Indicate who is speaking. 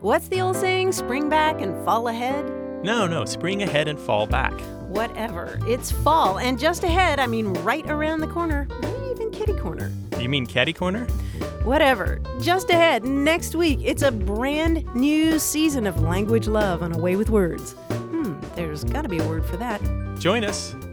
Speaker 1: What's the old saying? Spring back and fall ahead?
Speaker 2: No, spring ahead and fall back.
Speaker 1: Whatever. It's fall, and just ahead, I mean right around the corner, maybe even kitty corner.
Speaker 2: You mean catty corner?
Speaker 1: Whatever. Just ahead, next week, it's a brand new season of Language Love on A Way with Words. There's gotta be a word for that.
Speaker 2: Join us.